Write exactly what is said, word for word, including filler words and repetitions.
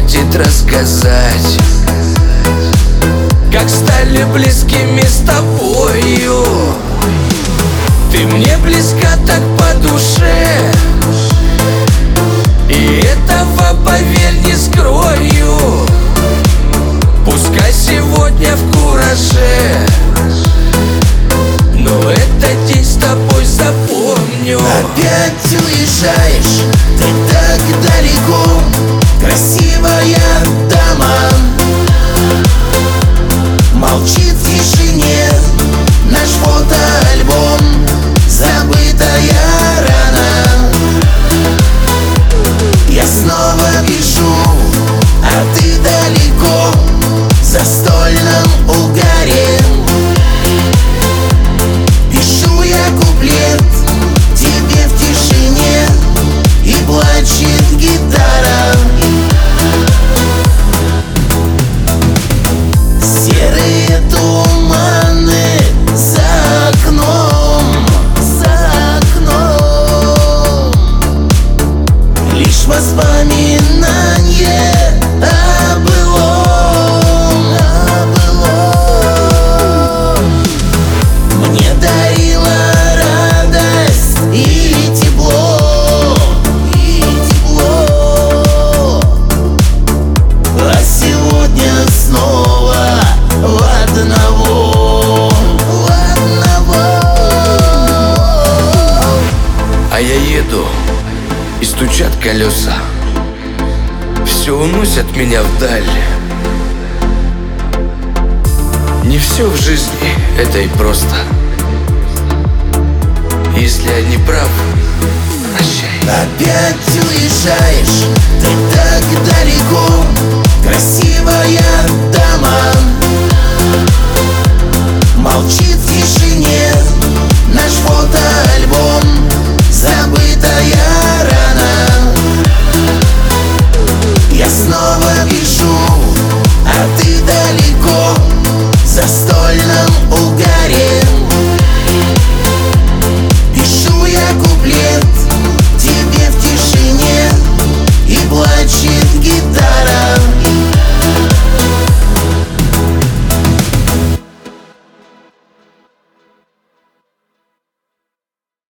хочет рассказать, как стали близкими с тобою. Ты мне близка так по душе, и этого, поверь, не скрою. Пускай сегодня в кураже, но этот день с тобой запомню. Опять уезжаешь, ты так далеко, красивая дама. Молчит в тишине наш фотоальбом, забытая рана. Я снова пишу, а ты далеко, в застольном угаре. Пишу я куплет тебе в тишине, и плачет гитара. Серые туманы за окном, за окном. Лишь воспоминание о былом, о былом. Мне дарила радость и тепло, и тепло. А сегодня снова в одного, в одного. А я еду, и стучат колеса, все уносят меня вдаль. Не все в жизни это и просто. Если я не прав, прощай. Опять уезжаешь, ты так далеко, красивая дама. Молчит в тишине наш фотоальбом, забытая